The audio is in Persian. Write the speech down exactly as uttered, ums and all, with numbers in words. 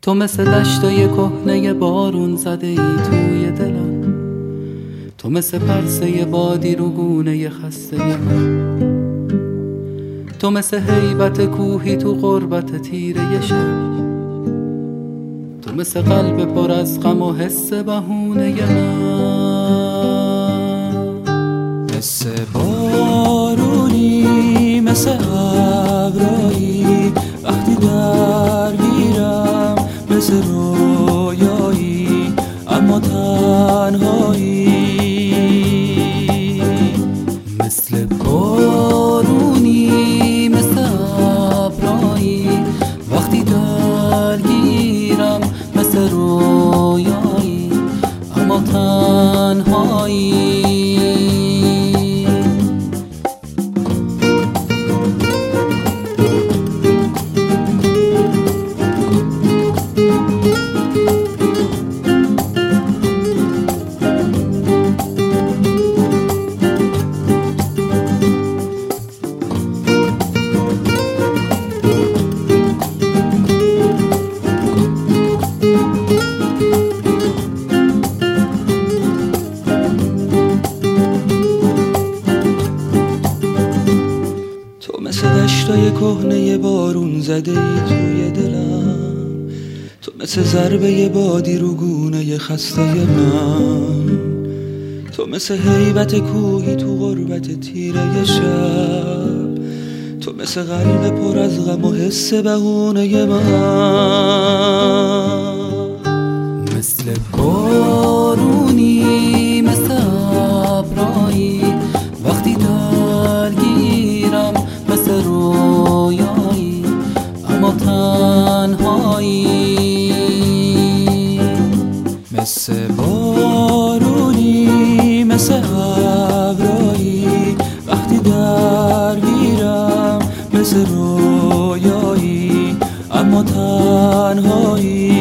تو مثل دشتای کهنه بارون زده ای توی دلم، تو مثل پرسه بادی رو گونه خسته من، تو مثل هیبت کوهی تو غربت تیره شب، تو مثل قلب پر از غم و حس بهونه من. مثل بارونی مثل ابرایی وقتی درگیرم، مثل رویایی اما تنهایی، مثل بارونی مثل ابرایی وقتی درگیرم، مثل رویایی اما تنهایی. تو مثل دشتای کهنه بارون زده ای توی دلم، تو مثل ضربه بادی رو گونه خسته من، تو مثل هیبت کوهی تو غربت تیره شب، تو مثل قلب پر از غم و حس بهونه من. مثل بارونی مثل ابرایی وقتی درگیرم، مثل رویایی اما تنهایی، مثل بارونی مثل ابرایی وقتی درگیرم، مثل رویایی اما تنهایی.